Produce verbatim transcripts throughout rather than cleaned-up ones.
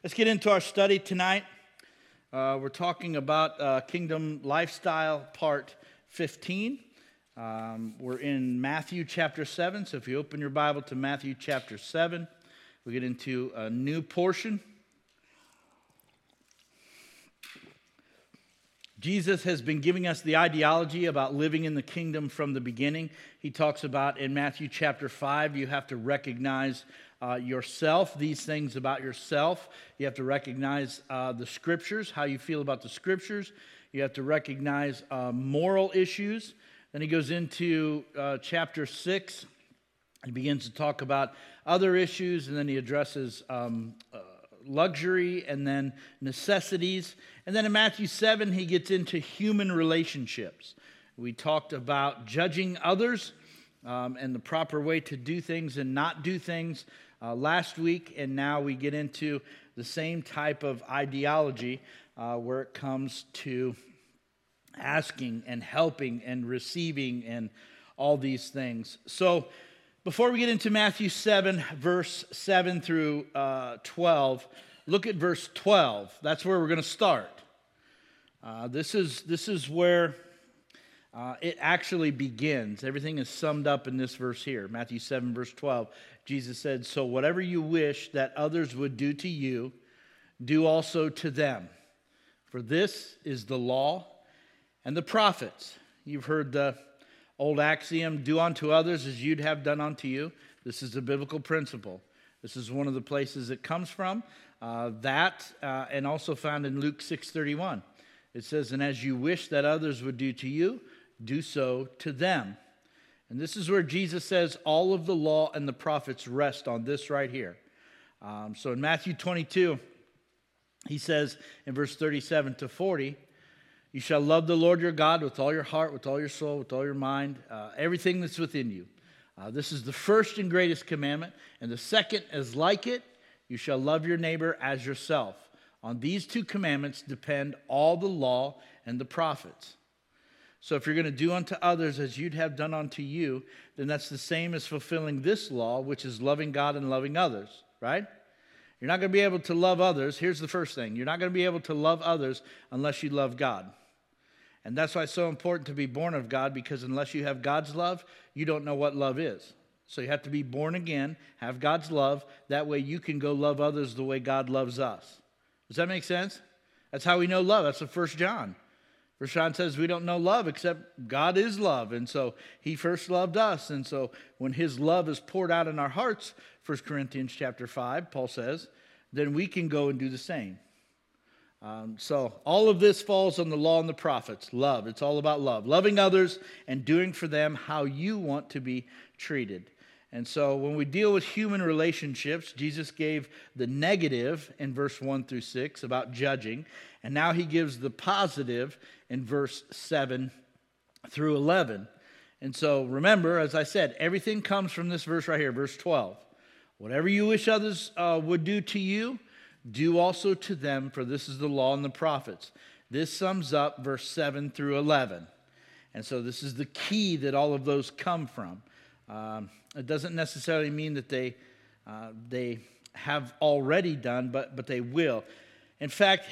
Let's get into our study tonight. Uh, we're talking about uh, Kingdom Lifestyle Part fifteen. Um, we're in Matthew chapter seven, so if you open your Bible to Matthew chapter seven, we get into a new portion. Jesus has been giving us the ideology about living in the kingdom from the beginning. He talks about in Matthew chapter five, you have to recognize uh, yourself, these things about yourself. You have to recognize uh, the scriptures, how you feel about the scriptures. You have to recognize uh, moral issues. Then he goes into uh, chapter six. He begins to talk about other issues, and then he addresses um, uh, luxury and then necessities. And then in Matthew seven, he gets into human relationships. We talked about judging others um, and the proper way to do things and not do things uh, last week. And now we get into the same type of ideology uh, where it comes to asking and helping and receiving and all these things. So before we get into Matthew seven, verse seven through uh, twelve, look at verse twelve. That's where we're going to start. Uh, this is this is where uh, it actually begins. Everything is summed up in this verse here. Matthew seven, verse twelve. Jesus said, "So whatever you wish that others would do to you, do also to them. For this is the law and the prophets." You've heard the old axiom, do unto others as you'd have done unto you. This is a biblical principle. This is one of the places it comes from. Uh, that, uh, and also found in Luke six thirty-one. It says, "And as you wish that others would do to you, do so to them." And this is where Jesus says all of the law and the prophets rest on this right here. Um, so in Matthew twenty-two, he says in verse thirty-seven to forty, "You shall love the Lord your God with all your heart, with all your soul, with all your mind, uh, everything that's within you. Uh, this is the first and greatest commandment, and the second is like it. You shall love your neighbor as yourself. On these two commandments depend all the law and the prophets." So if you're going to do unto others as you'd have done unto you, then that's the same as fulfilling this law, which is loving God and loving others, right? You're not going to be able to love others. Here's the first thing. You're not going to be able to love others unless you love God. And that's why it's so important to be born of God, because unless you have God's love, you don't know what love is. So you have to be born again, have God's love. That way you can go love others the way God loves us. Does that make sense? That's how we know love. That's the First John. First John says we don't know love except God is love. And so he first loved us. And so when his love is poured out in our hearts, First Corinthians chapter five, Paul says, then we can go and do the same. Um, so all of this falls on the law and the prophets. Love. It's all about love. Loving others and doing for them how you want to be treated. And so when we deal with human relationships, Jesus gave the negative in verse one through six about judging. And now he gives the positive in verse seven through eleven. And so remember, as I said, everything comes from this verse right here, verse twelve. Whatever you wish others uh, would do to you, do also to them, for this is the law and the prophets. This sums up verse seven through eleven. And so this is the key that all of those come from. Um, it doesn't necessarily mean that they uh, they have already done, but, but they will. In fact,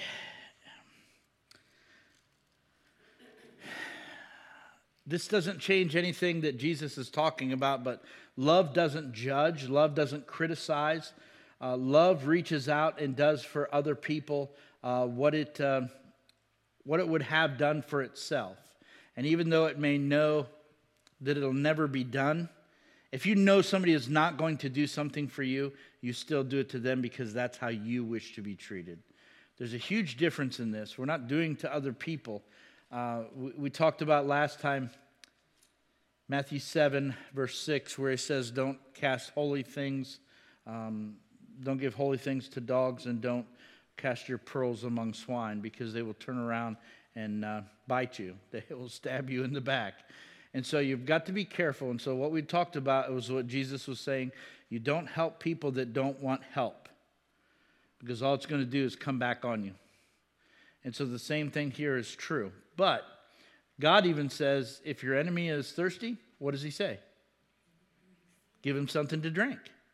this doesn't change anything that Jesus is talking about, but love doesn't judge. Love doesn't criticize. Uh, love reaches out and does for other people uh, what it uh, what it would have done for itself. And even though it may know that it'll never be done, if you know somebody is not going to do something for you, you still do it to them because that's how you wish to be treated. There's a huge difference in this. We're not doing to other people. Uh, we, we talked about last time, Matthew seven, verse six, where he says, don't cast holy things, um, don't give holy things to dogs, and don't cast your pearls among swine, because they will turn around and uh, bite you. They will stab you in the back. And so you've got to be careful. And so what we talked about was what Jesus was saying. You don't help people that don't want help, because all it's going to do is come back on you. And so the same thing here is true. But God even says, if your enemy is thirsty, what does he say? Give him something to drink.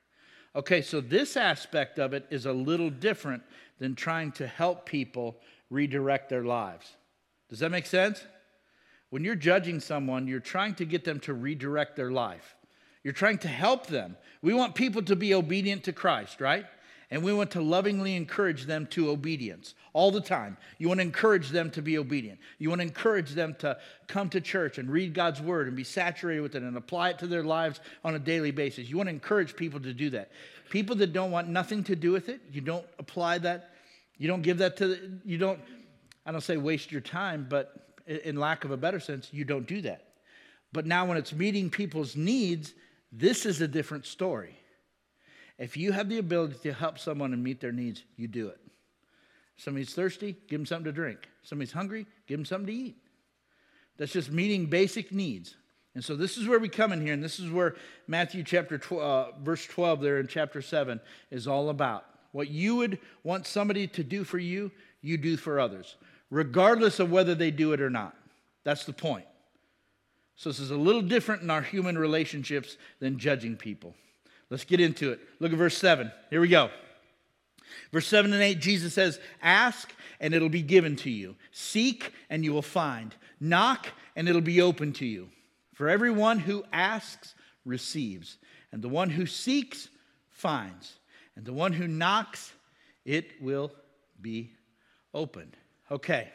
Okay, so this aspect of it is a little different than trying to help people redirect their lives. Does that make sense? When you're judging someone, you're trying to get them to redirect their life. You're trying to help them. We want people to be obedient to Christ, right? And we want to lovingly encourage them to obedience all the time. You want to encourage them to be obedient. You want to encourage them to come to church and read God's word and be saturated with it and apply it to their lives on a daily basis. You want to encourage people to do that. People that don't want nothing to do with it, you don't apply that. You don't give that to, the, you don't, I don't say waste your time, but in lack of a better sense, you don't do that. But now when it's meeting people's needs, this is a different story. If you have the ability to help someone and meet their needs, you do it. Somebody's thirsty, give them something to drink. Somebody's hungry, give them something to eat. That's just meeting basic needs. And so this is where we come in here, and this is where Matthew chapter twelve, uh, verse twelve there in chapter seven is all about. What you would want somebody to do for you, you do for others, regardless of whether they do it or not. That's the point. So this is a little different in our human relationships than judging people. Let's get into it. Look at verse seven. Here we go. Verse seven and eight, Jesus says, ask and it'll be given to you. Seek and you will find. Knock and it'll be open to you. For everyone who asks receives. And the one who seeks finds. And the one who knocks, it will be opened. Okay.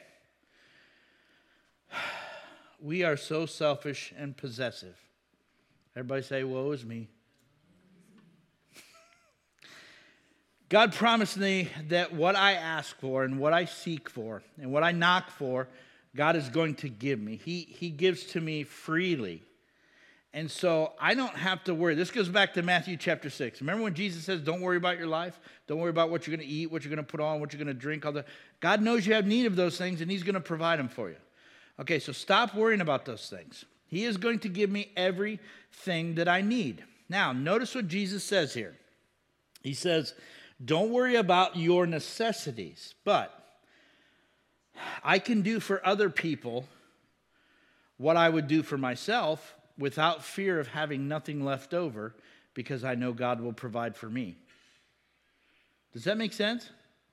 We are so selfish and possessive. Everybody say, woe is me. God promised me that what I ask for and what I seek for and what I knock for, God is going to give me. He, he gives to me freely. And so I don't have to worry. This goes back to Matthew chapter six. Remember when Jesus says, don't worry about your life? Don't worry about what you're going to eat, what you're going to put on, what you're going to drink. All the... God knows you have need of those things, and he's going to provide them for you. Okay, so stop worrying about those things. He is going to give me everything that I need. Now, notice what Jesus says here. He says, don't worry about your necessities, but I can do for other people what I would do for myself without fear of having nothing left over because I know God will provide for me. Does that make sense?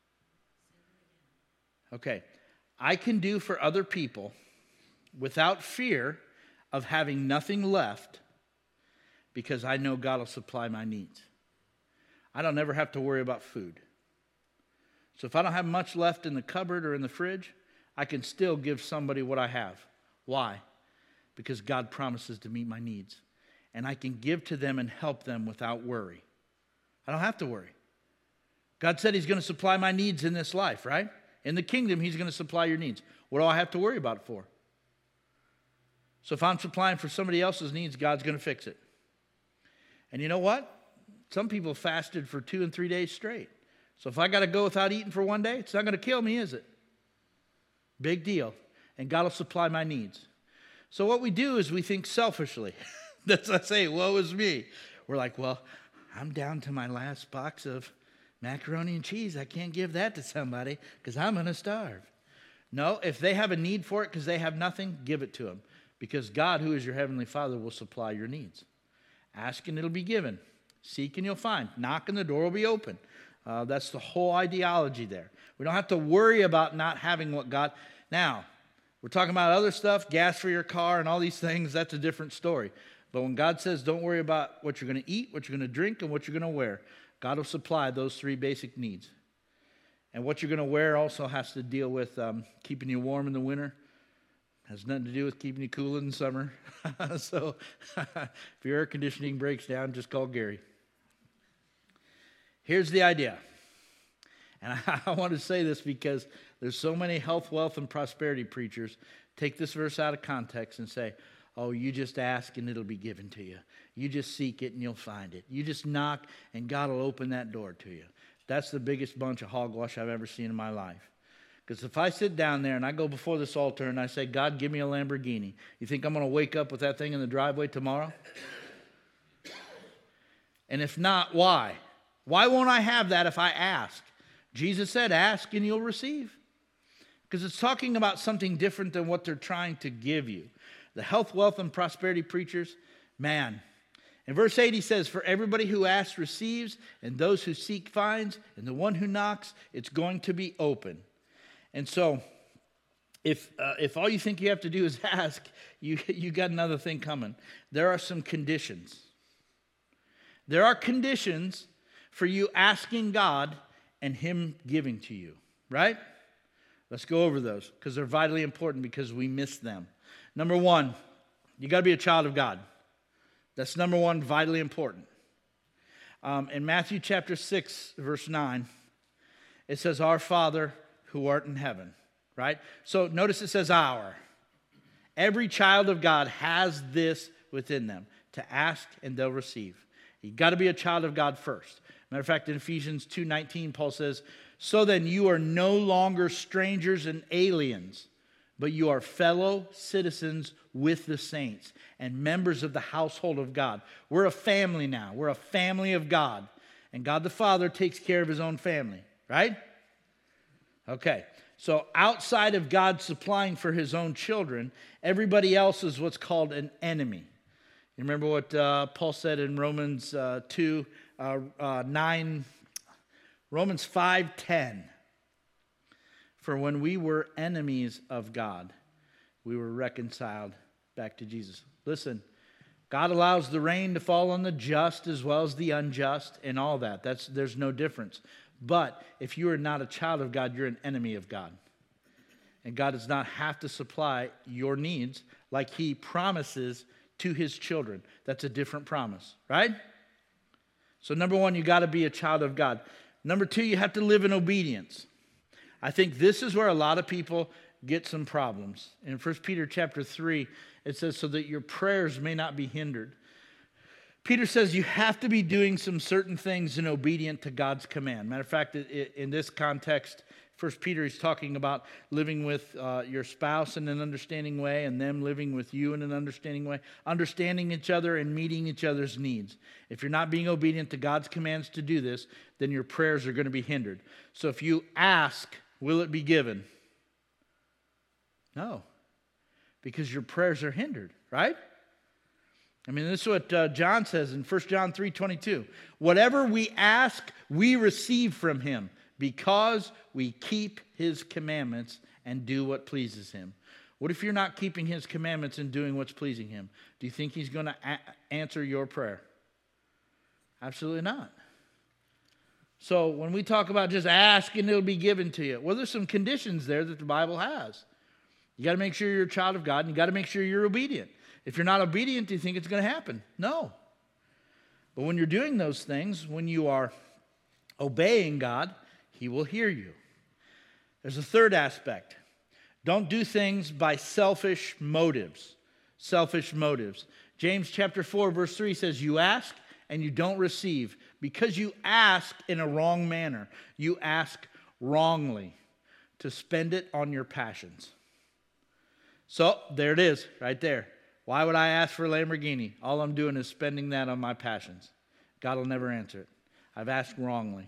Okay. I can do for other people without fear of having nothing left because I know God will supply my needs. I don't ever have to worry about food. So if I don't have much left in the cupboard or in the fridge, I can still give somebody what I have. Why? Because God promises to meet my needs. And I can give to them and help them without worry. I don't have to worry. God said he's going to supply my needs in this life, right? In the kingdom, he's going to supply your needs. What do I have to worry about it for? So if I'm supplying for somebody else's needs, God's going to fix it. And you know what? Some people fasted for two and three days straight. So if I got to go without eating for one day, it's not going to kill me, is it? Big deal. And God will supply my needs. So what we do is we think selfishly. That's what I say, woe is me. We're like, well, I'm down to my last box of macaroni and cheese. I can't give that to somebody because I'm going to starve. No, if they have a need for it because they have nothing, give it to them. Because God, who is your heavenly Father, will supply your needs. Ask and it'll be given. Seek and you'll find. Knock and the door will be open. Uh, that's the whole ideology there. We don't have to worry about not having what God... Now, we're talking about other stuff, gas for your car and all these things. That's a different story. But when God says don't worry about what you're going to eat, what you're going to drink, and what you're going to wear, God will supply those three basic needs. And what you're going to wear also has to deal with um, keeping you warm in the winter. Has nothing to do with keeping you cool in the summer. So if your air conditioning breaks down, just call Gary. Here's the idea. And I, I want to say this because there's so many health, wealth, and prosperity preachers take this verse out of context and say, oh, you just ask and it'll be given to you. You just seek it and you'll find it. You just knock and God will open that door to you. That's the biggest bunch of hogwash I've ever seen in my life. Because if I sit down there and I go before this altar and I say, God, give me a Lamborghini, you think I'm going to wake up with that thing in the driveway tomorrow? And if not, why? Why won't I have that if I ask? Jesus said, ask and you'll receive. Because it's talking about something different than what they're trying to give you. The health, wealth, and prosperity preachers, man. In verse eight, he says, for everybody who asks receives, and those who seek finds, and the one who knocks, it's going to be open. And so, if uh, if all you think you have to do is ask, you, you got another thing coming. There are some conditions. There are conditions for you asking God and him giving to you, right? Let's go over those because they're vitally important because we miss them. Number one, you got to be a child of God. That's number one, vitally important. Um, in Matthew chapter six, verse nine, it says, our Father who art in heaven, right? So notice it says our. Every child of God has this within them, to ask and they'll receive. You got to be a child of God first. Matter of fact, in Ephesians two nineteen, Paul says, so then you are no longer strangers and aliens, but you are fellow citizens with the saints and members of the household of God. We're a family now. We're a family of God. And God the Father takes care of his own family, right? Okay, so outside of God supplying for his own children, everybody else is what's called an enemy. You remember what uh, Paul said in Romans uh, two, uh, uh, nine, Romans five ten. For when we were enemies of God, we were reconciled back to Jesus. Listen, God allows the rain to fall on the just as well as the unjust and all that. That's, there's no difference. But if you are not a child of God, you're an enemy of God. And God does not have to supply your needs like he promises to his children. That's a different promise, right? So number one, you got to be a child of God. Number two, you have to live in obedience. I think this is where a lot of people get some problems. In First Peter chapter three, it says, so that your prayers may not be hindered. Peter says you have to be doing some certain things in obedient to God's command. Matter of fact, in this context, First Peter is talking about living with uh, your spouse in an understanding way and them living with you in an understanding way, understanding each other and meeting each other's needs. If you're not being obedient to God's commands to do this, then your prayers are going to be hindered. So if you ask, will it be given? No, because your prayers are hindered, right? I mean, this is what uh, John says in First John three twenty-two. Whatever we ask, we receive from him, because we keep his commandments and do what pleases him. What if you're not keeping his commandments and doing what's pleasing him? Do you think he's going to a- answer your prayer? Absolutely not. So when we talk about just ask and it'll be given to you, well, there's some conditions there that the Bible has. You got to make sure you're a child of God, and you got to make sure you're obedient. If you're not obedient, do you think it's going to happen? No. But when you're doing those things, when you are obeying God, he will hear you. There's a third aspect. Don't do things by selfish motives. Selfish motives. James chapter four, verse three says, you ask and you don't receive because you ask in a wrong manner. You ask wrongly to spend it on your passions. So there it is, right there. Why would I ask for a Lamborghini? All I'm doing is spending that on my passions. God will never answer it. I've asked wrongly.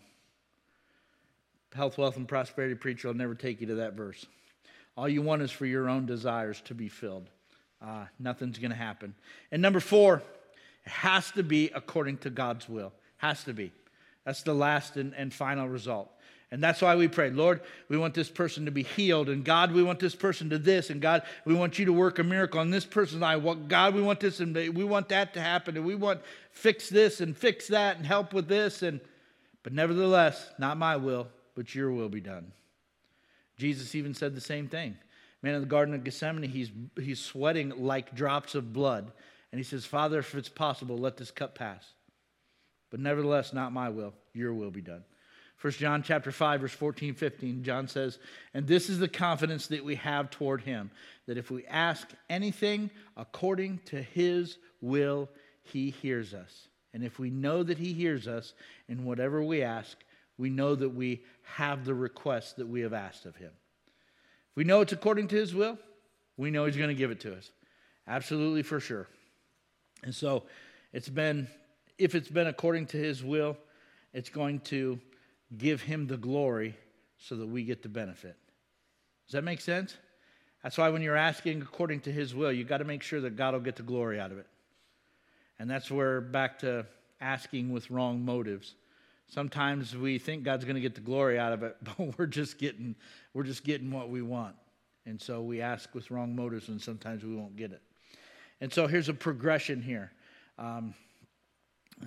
Health, wealth, and prosperity preacher will never take you to that verse. All you want is for your own desires to be filled. Uh, nothing's going to happen. And number four, it has to be according to God's will. Has to be. That's the last and, and final result. And that's why we pray, Lord, we want this person to be healed. And God, we want this person to this. And God, we want you to work a miracle on this person's life. God, we want this and we want that to happen. And we want fix this and fix that and help with this. And but nevertheless, not my will, but your will be done. Jesus even said the same thing. Man, in the Garden of Gethsemane, he's, he's sweating like drops of blood. And he says, Father, if it's possible, let this cup pass. But nevertheless, not my will, your will be done. First John chapter five, verse fourteen, fifteen, John says, and this is the confidence that we have toward him, that if we ask anything according to his will, he hears us. And if we know that he hears us in whatever we ask, we know that we have the request that we have asked of him. If we know it's according to his will, we know he's going to give it to us. Absolutely for sure. And so it's been, if it's been according to his will, it's going to give him the glory so that we get the benefit. Does that make sense? That's why when you're asking according to his will, you've got to make sure that God will get the glory out of it. And that's where back to asking with wrong motives. Sometimes we think God's going to get the glory out of it, but we're just getting we're just getting what we want. And so we ask with wrong motives, and sometimes we won't get it. And so here's a progression here. Um, uh,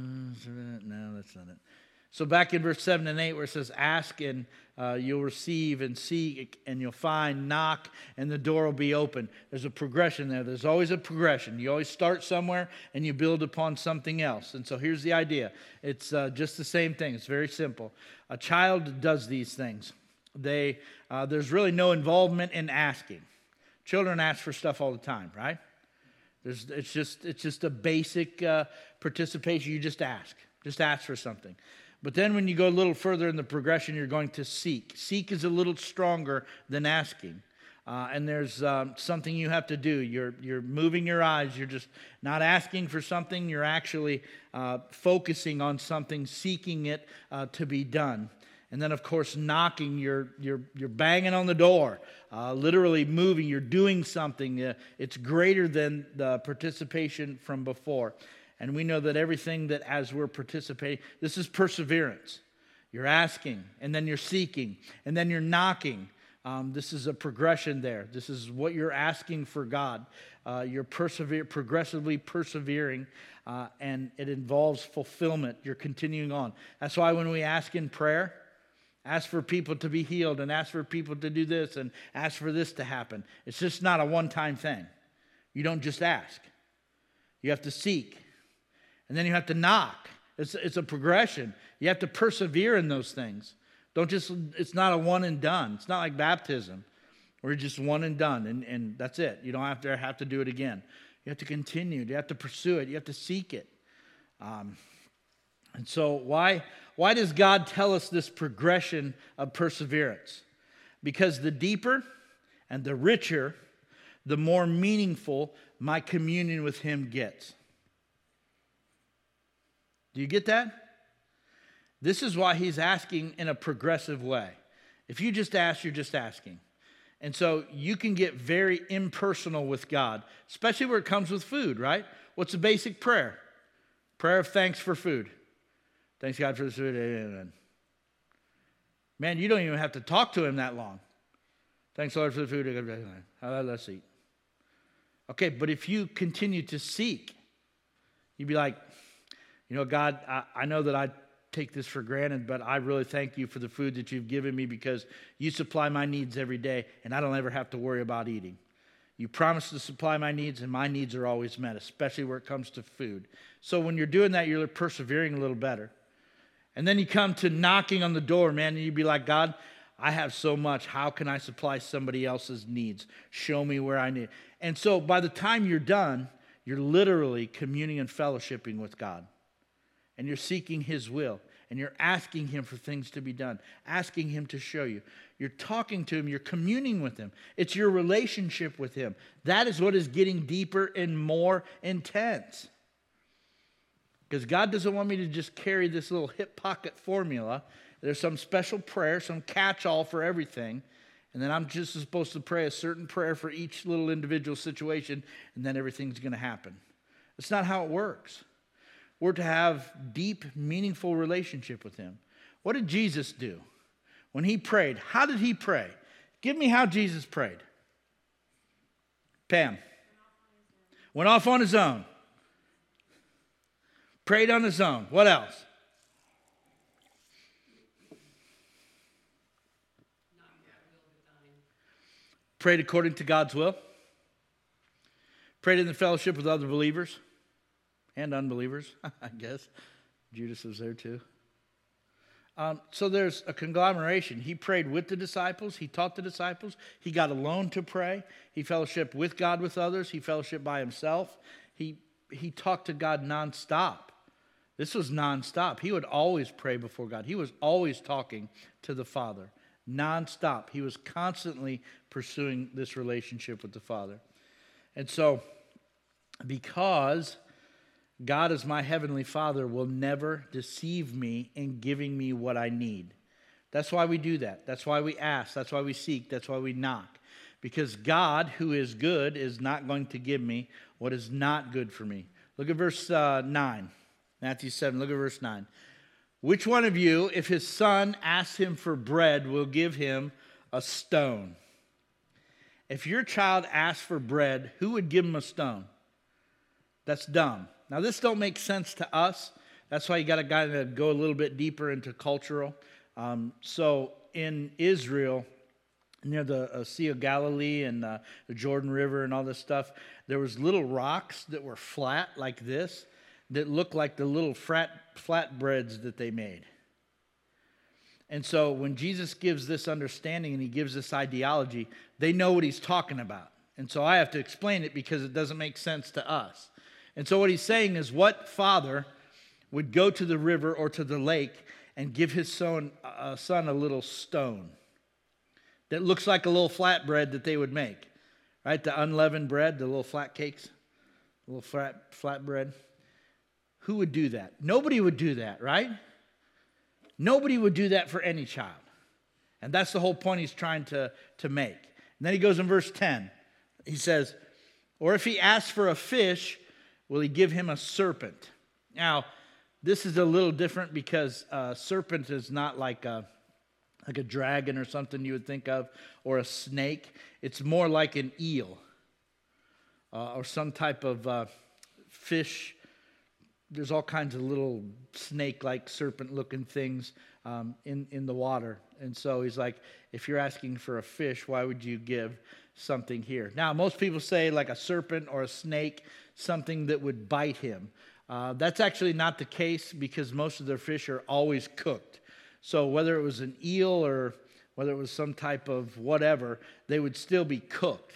no, that's not it. So back in verse seven and eight where it says, ask and uh, you'll receive, and seek and you'll find, knock and the door will be open. There's a progression there. There's always a progression. You always start somewhere and you build upon something else. And so here's the idea. It's uh, just the same thing. It's very simple. A child does these things. They uh, there's really no involvement in asking. Children ask for stuff all the time, right? There's, it's just it's just a basic uh, participation. You just ask. Just ask for something. But then when you go a little further in the progression, you're going to seek. Seek is a little stronger than asking. Uh, and there's um, something you have to do. You're, you're moving your eyes. You're just not asking for something. You're actually uh, focusing on something, seeking it uh, to be done. And then, of course, knocking, you're, you're, you're banging on the door, uh, literally moving. You're doing something. Uh, it's greater than the participation from before. And we know that everything that as we're participating, this is perseverance. You're asking, and then you're seeking, and then you're knocking. Um, this is a progression there. This is what you're asking for God. Uh, you're persevere, progressively persevering, uh, and it involves fulfillment. You're continuing on. That's why when we ask in prayer, ask for people to be healed, and ask for people to do this, and ask for this to happen. It's just not a one-time thing. You don't just ask. You have to seek. And then you have to knock. It's, it's a progression. You have to persevere in those things. Don't just, it's not a one and done. It's not like baptism where you're just one and done and, and that's it. You don't have to have to do it again. You have to continue. You have to pursue it. You have to seek it. Um, and so why, why does God tell us this progression of perseverance? Because the deeper and the richer, the more meaningful my communion with Him gets. Do you get that? This is why He's asking in a progressive way. If you just ask, you're just asking. And so you can get very impersonal with God, especially where it comes with food, right? What's the basic prayer? Prayer of thanks for food. Thanks God for this food. Amen. Man, you don't even have to talk to Him that long. Thanks, Lord, for the food. Let's eat. Okay, but if you continue to seek, you'd be like, you know, God, I, I know that I take this for granted, but I really thank you for the food that you've given me because you supply my needs every day, and I don't ever have to worry about eating. You promise to supply my needs, and my needs are always met, especially where it comes to food. So when you're doing that, you're persevering a little better. And then you come to knocking on the door, man, and you'd be like, God, I have so much. How can I supply somebody else's needs? Show me where I need. And so by the time you're done, you're literally communing and fellowshipping with God. And you're seeking His will. And you're asking Him for things to be done. Asking Him to show you. You're talking to Him. You're communing with Him. It's your relationship with Him. That is what is getting deeper and more intense. Because God doesn't want me to just carry this little hip pocket formula. There's some special prayer, some catch-all for everything. And then I'm just supposed to pray a certain prayer for each little individual situation. And then everything's going to happen. That's not how it works. We're to have deep, meaningful relationship with Him. What did Jesus do when He prayed? How did He pray? Give me how Jesus prayed. Pam. Went off on His own. Prayed on His own. What else? Prayed according to God's will. Prayed in the fellowship with other believers. And unbelievers, I guess. Judas was there too. Um, so there's a conglomeration. He prayed with the disciples. He taught the disciples. He got alone to pray. He fellowshiped with God with others. He fellowshiped by himself. He, he talked to God nonstop. This was nonstop. He would always pray before God. He was always talking to the Father. Nonstop. He was constantly pursuing this relationship with the Father. And so, because God as my heavenly Father will never deceive me in giving me what I need. That's why we do that. That's why we ask. That's why we seek. That's why we knock. Because God, who is good, is not going to give me what is not good for me. Look at verse uh, nine. Matthew seven, look at verse nine. Which one of you, if his son asks him for bread, will give him a stone? If your child asks for bread, who would give him a stone? That's dumb. Now, this don't make sense to us. That's why you got to kind of go a little bit deeper into cultural. Um, so in Israel, near the uh, Sea of Galilee and uh, the Jordan River and all this stuff, there was little rocks that were flat like this that looked like the little flat flatbreads that they made. And so when Jesus gives this understanding and he gives this ideology, they know what he's talking about. And so I have to explain it because it doesn't make sense to us. And so what he's saying is, what father would go to the river or to the lake and give his son, uh, son a little stone that looks like a little flatbread that they would make, right? The unleavened bread, the little flat cakes, a little flat flat bread. Who would do that? Nobody would do that, right? Nobody would do that for any child. And that's the whole point he's trying to, to make. And then he goes in verse ten. He says, or if he asks for a fish, will he give him a serpent? Now, this is a little different because a serpent is not like a, like a dragon or something you would think of, or a snake. It's more like an eel uh, or some type of uh, fish. There's all kinds of little snake-like, serpent-looking things um, in, in the water. And so he's like, if you're asking for a fish, why would you give something here? Now, most people say like a serpent or a snake, something that would bite him. Uh, that's actually not the case because most of their fish are always cooked. So whether it was an eel or whether it was some type of whatever, they would still be cooked.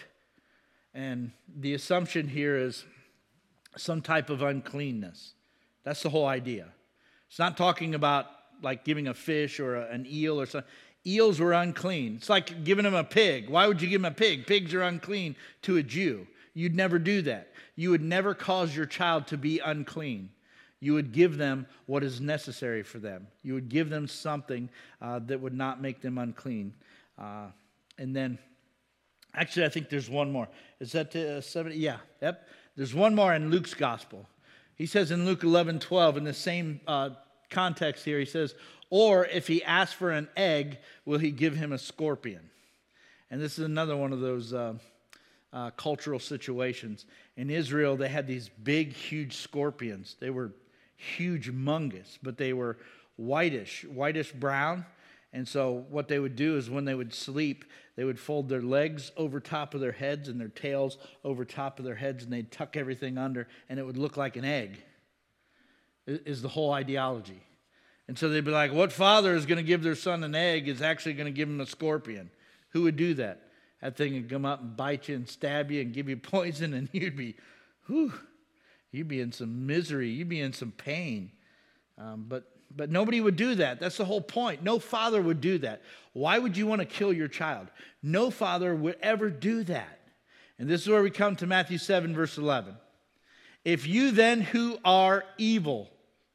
And the assumption here is some type of uncleanness. That's the whole idea. It's not talking about like giving a fish or a, an eel or something. Eels were unclean. It's like giving them a pig. Why would you give them a pig? Pigs are unclean to a Jew. You'd never do that. You would never cause your child to be unclean. You would give them what is necessary for them. You would give them something uh, that would not make them unclean. Uh, and then, actually, I think there's one more. Is that uh, seventy? Yeah, yep. There's one more in Luke's gospel. He says in Luke eleven twelve, in the same uh, context here, he says, or if he asks for an egg, will he give him a scorpion? And this is another one of those uh, uh, cultural situations. In Israel, they had these big, huge scorpions. They were huge, humongous, but they were whitish, whitish brown. And so what they would do is when they would sleep, they would fold their legs over top of their heads and their tails over top of their heads, and they'd tuck everything under, and it would look like an egg, is the whole ideology. And so they'd be like, what father is going to give their son an egg is actually going to give him a scorpion? Who would do that? That thing would come up and bite you and stab you and give you poison, and you'd be, whew, you'd be in some misery. You'd be in some pain. Um, but But nobody would do that. That's the whole point. No father would do that. Why would you want to kill your child? No father would ever do that. And this is where we come to Matthew seven, verse eleven. If you then who are evil,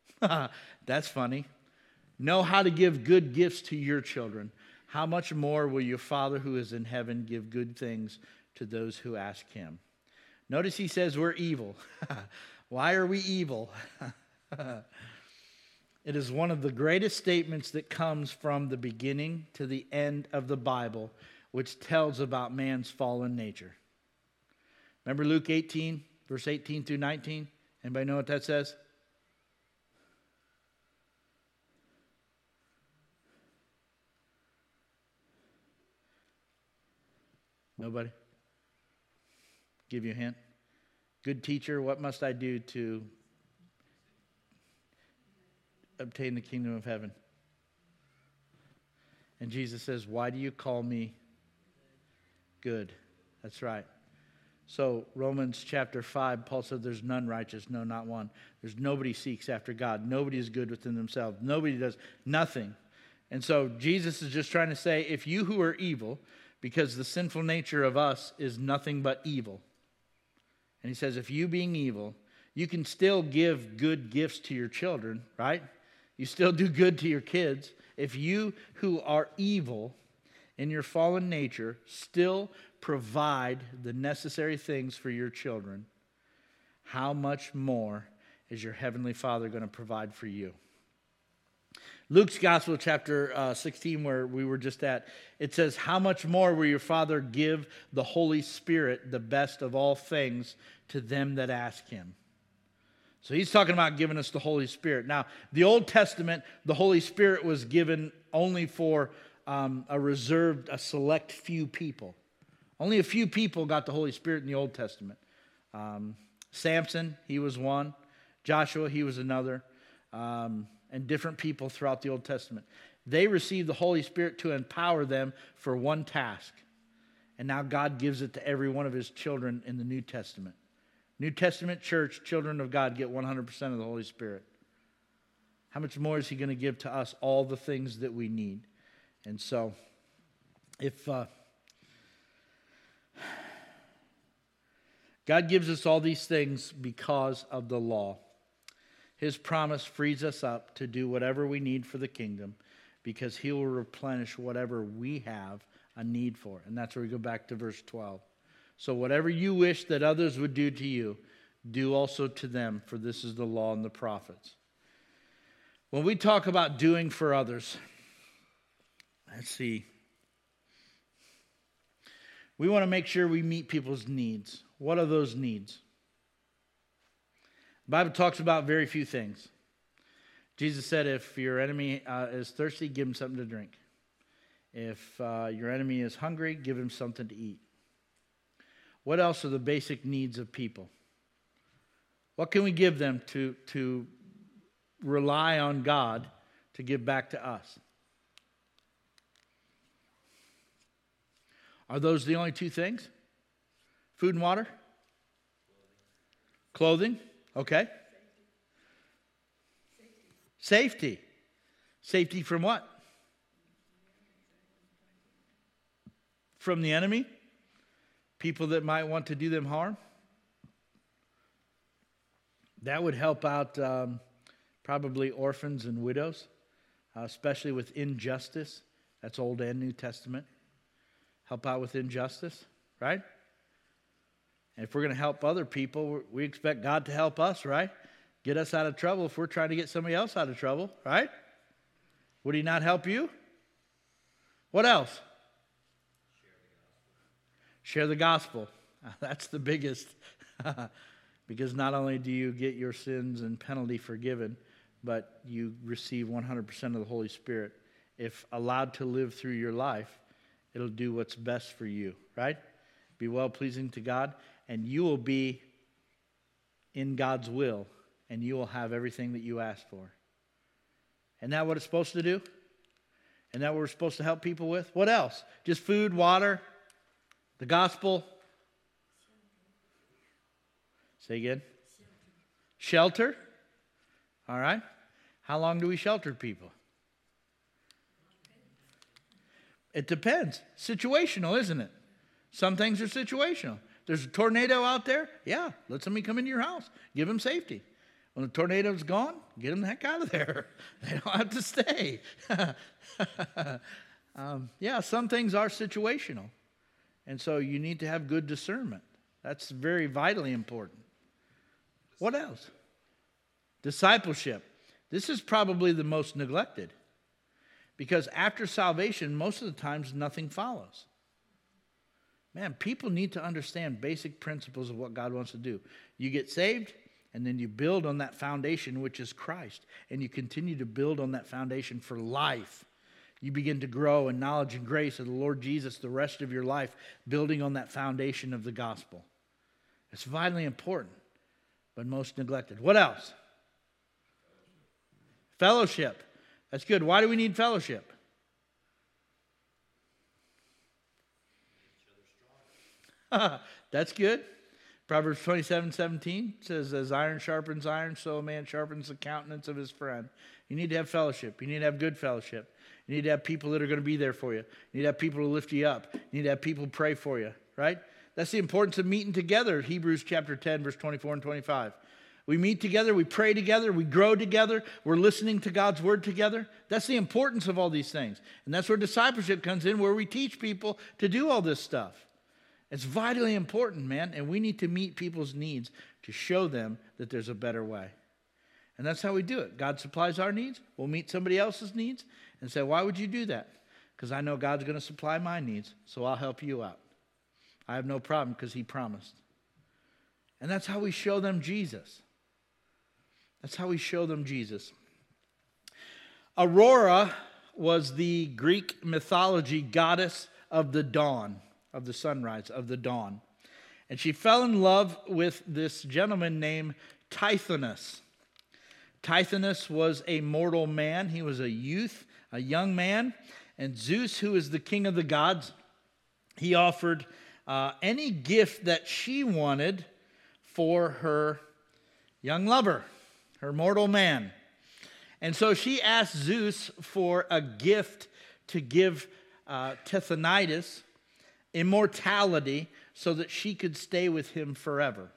that's funny, know how to give good gifts to your children, how much more will your Father who is in heaven give good things to those who ask him? Notice he says we're evil. Why are we evil? It is one of the greatest statements that comes from the beginning to the end of the Bible, which tells about man's fallen nature. Remember Luke eighteen, verse eighteen through nineteen? Anybody know what that says? Nobody? Give you a hint? Good teacher, what must I do to obtain the kingdom of heaven? And Jesus says, why do you call me good? That's right. So Romans chapter five, Paul said there's none righteous, no, not one. There's nobody seeks after God. Nobody is good within themselves. Nobody does nothing. And so Jesus is just trying to say, if you who are evil, because the sinful nature of us is nothing but evil. And he says, if you being evil, you can still give good gifts to your children, right? You still do good to your kids. If you who are evil in your fallen nature still provide the necessary things for your children, how much more is your heavenly Father going to provide for you? Luke's Gospel, chapter uh, sixteen, where we were just at, it says, how much more will your Father give the Holy Spirit, the best of all things, to them that ask him? So he's talking about giving us the Holy Spirit. Now, the Old Testament, the Holy Spirit was given only for um, a reserved, a select few people. Only a few people got the Holy Spirit in the Old Testament. Um, Samson, he was one. Joshua, he was another. Um, and different people throughout the Old Testament. They received the Holy Spirit to empower them for one task. And now God gives it to every one of his children in the New Testament. New Testament church, children of God, get one hundred percent of the Holy Spirit. How much more is he going to give to us all the things that we need? And so, if uh, God gives us all these things because of the law, his promise frees us up to do whatever we need for the kingdom, because he will replenish whatever we have a need for. And that's where we go back to verse twelve. So whatever you wish that others would do to you, do also to them, for this is the law and the prophets. When we talk about doing for others, let's see. We want to make sure we meet people's needs. What are those needs? The Bible talks about very few things. Jesus said, if your enemy uh, is thirsty, give him something to drink. If uh, your enemy is hungry, give him something to eat. What else are the basic needs of people? What can we give them to, to rely on God to give back to us? Are those the only two things? Food and water? Clothing? Okay. Safety. Safety. Safety from what? From the enemy? People that might want to do them harm? That would help out um, probably orphans and widows, uh, especially with injustice. That's Old and New Testament. Help out with injustice, right? And if we're going to help other people, we expect God to help us, right? Get us out of trouble if we're trying to get somebody else out of trouble, right? Would he not help you? What else? Share the gospel. That's the biggest. Because not only do you get your sins and penalty forgiven, but you receive one hundred percent of the Holy Spirit. If allowed to live through your life, it'll do what's best for you, right? Be well-pleasing to God, and you will be in God's will, and you will have everything that you ask for. Isn't that what it's supposed to do? Isn't that what we're supposed to help people with? What else? Just food, water, the gospel. Say again. Shelter. Shelter? All right. How long do we shelter people? It depends. Situational, isn't it? Some things are situational. There's a tornado out there. Yeah, let somebody come into your house. Give them safety. When the tornado's gone, get them the heck out of there. They don't have to stay. um, yeah, some things are situational. And so you need to have good discernment. That's very vitally important. What else? Discipleship. This is probably the most neglected. Because after salvation, most of the times nothing follows. Man, people need to understand basic principles of what God wants to do. You get saved, and then you build on that foundation, which is Christ. And you continue to build on that foundation for life. You begin to grow in knowledge and grace of the Lord Jesus the rest of your life, building on that foundation of the gospel. It's vitally important, but most neglected. What else? Fellowship. That's good. Why do we need fellowship? That's good. Proverbs twenty-seven seventeen says, as iron sharpens iron, so a man sharpens the countenance of his friend. You need to have fellowship. You need to have good fellowship. You need to have people that are going to be there for you. You need to have people to lift you up. You need to have people pray for you, right? That's the importance of meeting together. Hebrews chapter ten, verse twenty-four and twenty-five. We meet together, we pray together, we grow together, we're listening to God's word together. That's the importance of all these things. And that's where discipleship comes in, where we teach people to do all this stuff. It's vitally important, man, and we need to meet people's needs to show them that there's a better way. And that's how we do it. God supplies our needs. We'll meet somebody else's needs and say, why would you do that? Because I know God's going to supply my needs, so I'll help you out. I have no problem because he promised. And that's how we show them Jesus. That's how we show them Jesus. Aurora was the Greek mythology goddess of the dawn, of the sunrise, of the dawn. And she fell in love with this gentleman named Tithonus. Tithonus was a mortal man. He was a youth, a young man. And Zeus, who is the king of the gods, he offered uh, any gift that she wanted for her young lover, her mortal man. And so she asked Zeus for a gift to give uh, Tithonius immortality so that she could stay with him forever.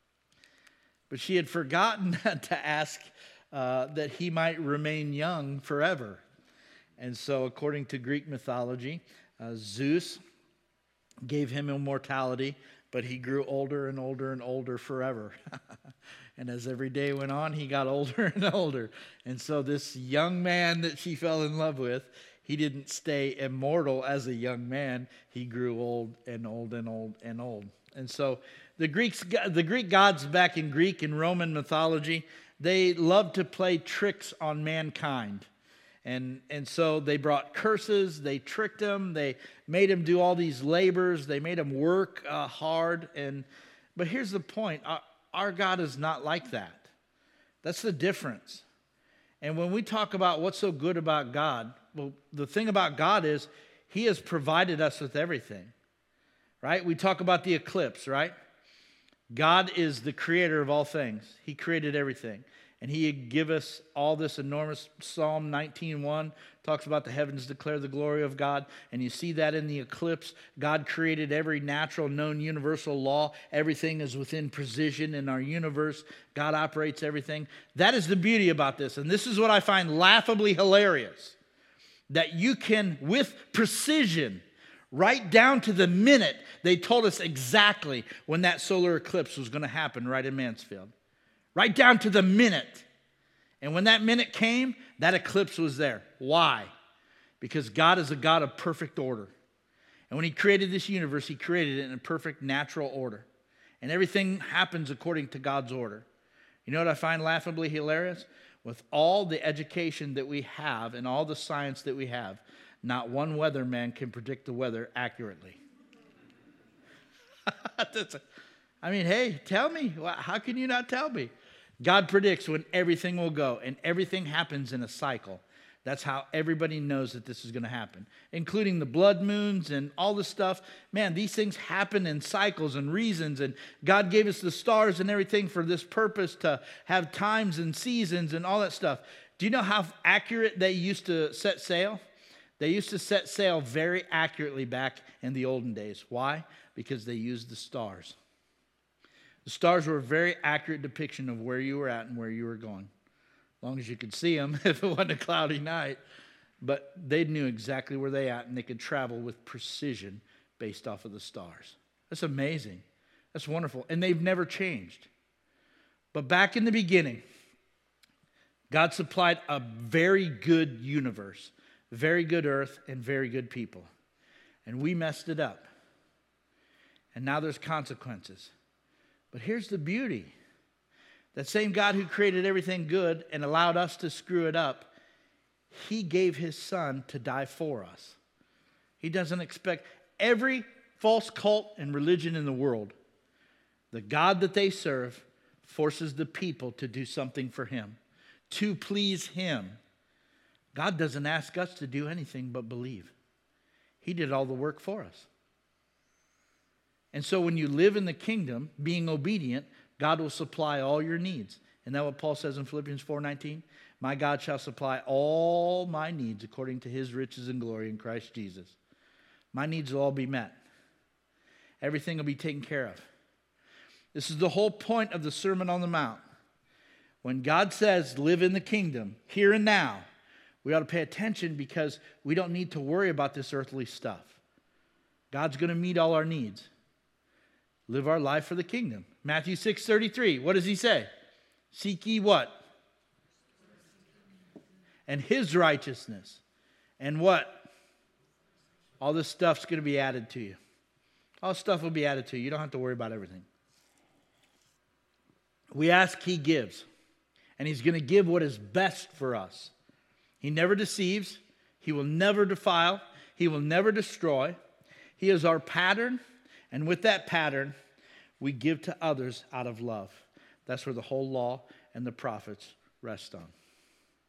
But she had forgotten to ask uh, that he might remain young forever. And so according to Greek mythology, uh, Zeus gave him immortality, but he grew older and older and older forever. And as every day went on, he got older and older. And so this young man that she fell in love with, he didn't stay immortal as a young man. He grew old and old and old and old. And so the Greeks, the Greek gods back in Greek and Roman mythology, they loved to play tricks on mankind. And, and so they brought curses, they tricked him, they made him do all these labors, they made him work uh, hard. And but here's the point, our, our God is not like that. That's the difference. And when we talk about what's so good about God, well, the thing about God is he has provided us with everything, right? We talk about the eclipse, right? God is the creator of all things. He created everything. And he give us all this enormous, Psalm nineteen one talks about the heavens declare the glory of God. And you see that in the eclipse. God created every natural, known, universal law. Everything is within precision in our universe. God operates everything. That is the beauty about this. And this is what I find laughably hilarious. That you can, with precision, right down to the minute, they told us exactly when that solar eclipse was going to happen right in Mansfield. Right down to the minute. And when that minute came, that eclipse was there. Why? Because God is a God of perfect order. And when he created this universe, he created it in a perfect natural order. And everything happens according to God's order. You know what I find laughably hilarious? With all the education that we have and all the science that we have, not one weatherman can predict the weather accurately. I mean, hey, tell me. How can you not tell me? God predicts when everything will go, and everything happens in a cycle. That's how everybody knows that this is going to happen, including the blood moons and all the stuff. Man, these things happen in cycles and reasons, and God gave us the stars and everything for this purpose to have times and seasons and all that stuff. Do you know how accurate they used to set sail? They used to set sail very accurately back in the olden days. Why? Because they used the stars. The stars were a very accurate depiction of where you were at and where you were going. As long as you could see them, if it wasn't a cloudy night. But they knew exactly where they at, and they could travel with precision based off of the stars. That's amazing. That's wonderful. And they've never changed. But back in the beginning, God supplied a very good universe, very good earth, and very good people. And we messed it up. And now there's consequences. But here's the beauty. That same God who created everything good and allowed us to screw it up, he gave his son to die for us. He doesn't expect every false cult and religion in the world. The God that they serve forces the people to do something for him, to please him. God doesn't ask us to do anything but believe. He did all the work for us. And so when you live in the kingdom, being obedient, God will supply all your needs. Isn't that what Paul says in Philippians four nineteen? My God shall supply all my needs according to his riches and glory in Christ Jesus. My needs will all be met. Everything will be taken care of. This is the whole point of the Sermon on the Mount. When God says, live in the kingdom, here and now, we ought to pay attention because we don't need to worry about this earthly stuff. God's going to meet all our needs. live our life for the kingdom. Matthew six thirty-three, what does he say? Seek ye what? And his righteousness. And what? All this stuff's going to be added to you. All stuff will be added to you. You don't have to worry about everything. We ask, he gives. And he's going to give what is best for us. He never deceives. He will never defile. He will never destroy. He is our pattern. And with that pattern, we give to others out of love. That's where the whole law and the prophets rest on.